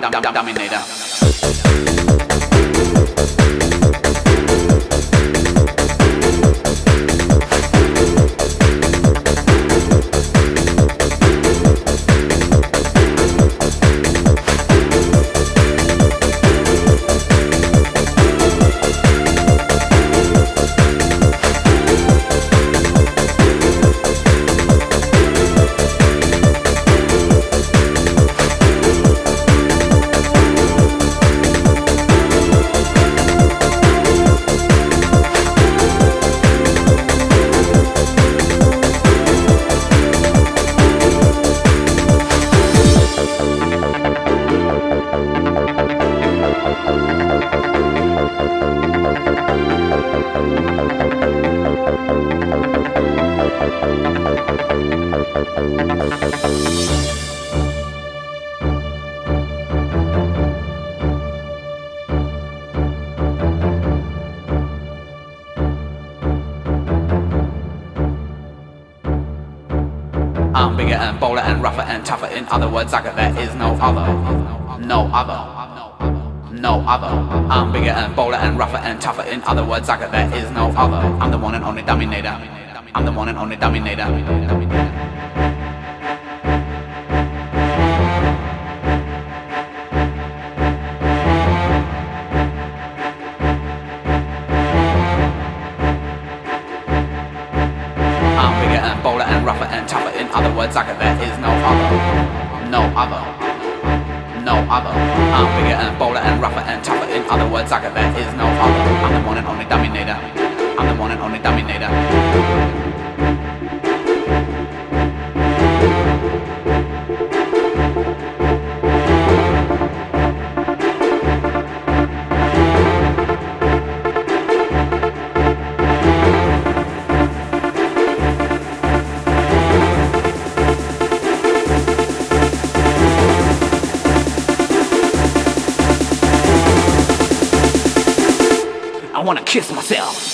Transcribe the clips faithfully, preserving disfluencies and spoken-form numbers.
dominator. I'm bigger and bolder and rougher and tougher. In other words, like there is no other, no other, no other. I'm bigger and bolder and rougher and tougher. In other words, like there is no other. I'm the one and only dominator. I'm the one and only dominator. I'm bigger and bolder and rougher and tougher. In other words, like there is no other, no other, no other. I'm bigger and bolder and rougher and tougher. In other words, like there is no other. I'm the one and only dominator. I'm the one and only dominator. I wanna kiss myself.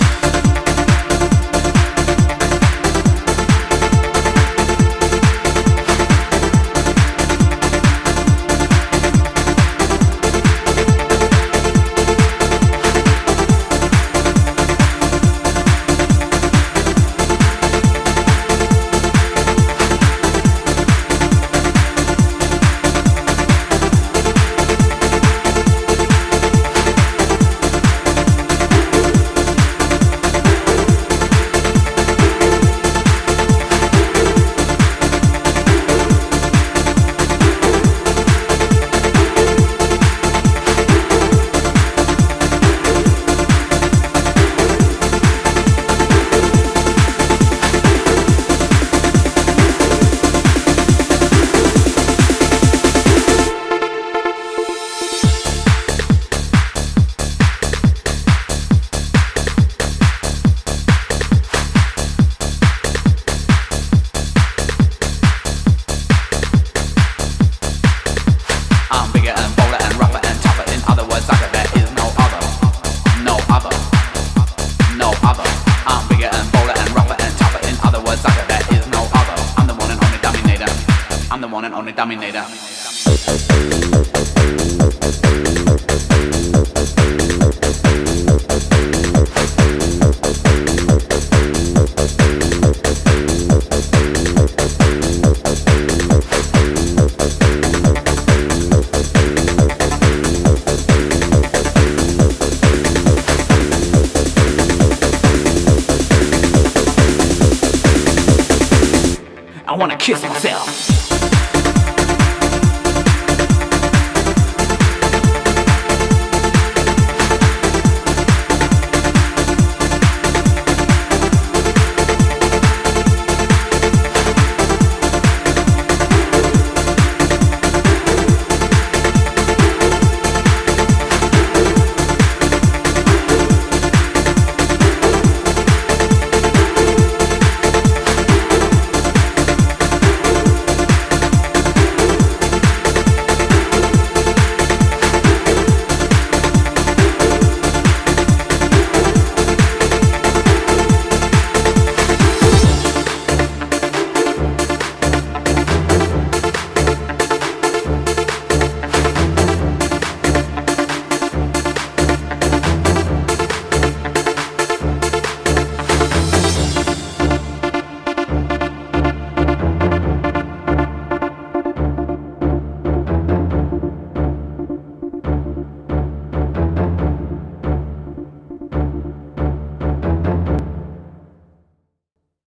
I'm bigger and bolder and rougher and tougher. In other words, like there is no other, no other, no other. I'm bigger and bolder and rougher and tougher. In other words, like there is no other. I'm the one and only dominator. I'm the one and only dominator. I wanna kiss myself.